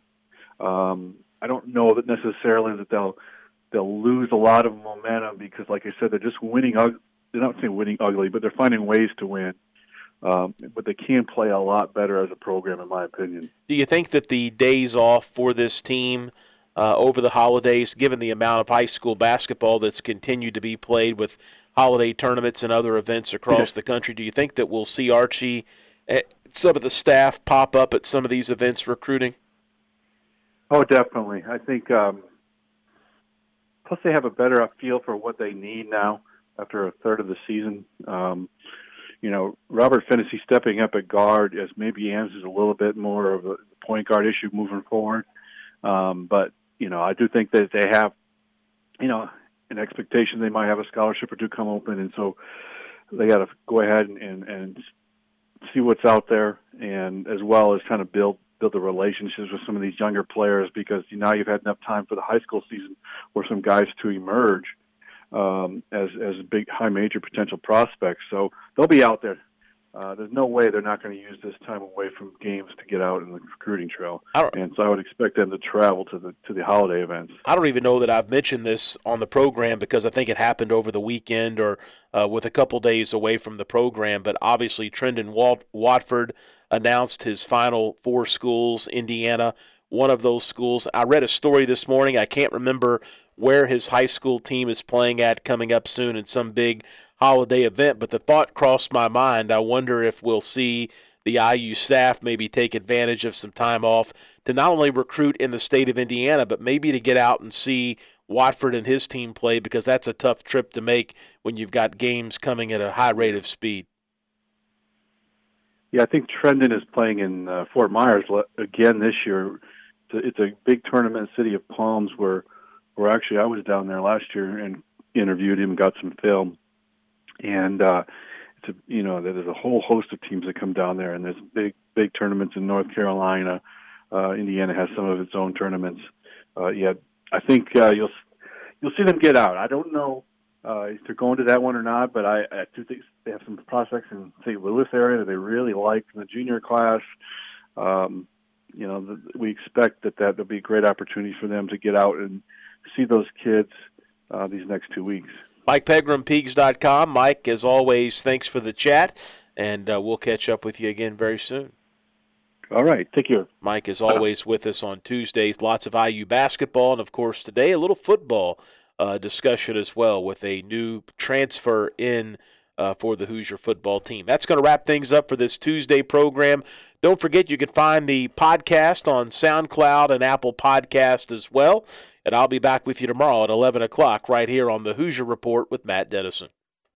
[SPEAKER 9] I don't know that necessarily that they'll lose a lot of momentum because, like I said, they're just winning. They're not saying winning ugly, but they're finding ways to win. But they can play a lot better as a program, in my opinion.
[SPEAKER 6] Do you think that the days off for this team over the holidays, given the amount of high school basketball that's continued to be played with holiday tournaments and other events across the country, do you think that we'll see Archie, some of the staff pop up at some of these events recruiting?
[SPEAKER 9] Oh, definitely. I think plus they have a better feel for what they need now after a third of the season. Robert Fennessy stepping up at guard as maybe answers a little bit more of a point guard issue moving forward. But I do think that they have an expectation they might have a scholarship or two come open, and so they got to go ahead and see what's out there, and as well as kind of build the relationships with some of these younger players, because now you've had enough time for the high school season for some guys to emerge as big high major potential prospects. So they'll be out there. There's no way they're not going to use this time away from games to get out in the recruiting trail. And so I would expect them to travel to the holiday events.
[SPEAKER 6] I don't even know that I've mentioned this on the program because I think it happened over the weekend or with a couple days away from the program. But obviously Trendon Watford announced his final 4 schools, Indiana, one of those schools. I read a story this morning. I can't remember where his high school team is playing at coming up soon in some big holiday event, but the thought crossed my mind. I wonder if we'll see the IU staff maybe take advantage of some time off to not only recruit in the state of Indiana, but maybe to get out and see Watford and his team play, because that's a tough trip to make when you've got games coming at a high rate of speed.
[SPEAKER 9] Yeah, I think Trendon is playing in Fort Myers again this year. It's a big tournament, City of Palms, where actually I was down there last year and interviewed him, got some film. And there's a whole host of teams that come down there, and there's big tournaments in North Carolina. Indiana has some of its own tournaments. I think you'll see them get out. I don't know if they're going to that one or not, but I do think they have some prospects in St. Louis area that they really like in the junior class. We expect that there'll be a great opportunity for them to get out and see those kids these next 2 weeks.
[SPEAKER 6] Mike Pegram, Peegs.com. Mike, as always, thanks for the chat, and we'll catch up with you again very soon.
[SPEAKER 9] All right, take care.
[SPEAKER 6] Mike is always with us on Tuesdays. Lots of IU basketball, and, of course, today a little football discussion as well with a new transfer in for the Hoosier football team. That's going to wrap things up for this Tuesday program. Don't forget you can find the podcast on SoundCloud and Apple Podcast as well. And I'll be back with you tomorrow at 11 o'clock right here on the Hoosier Report with Matt Dennison.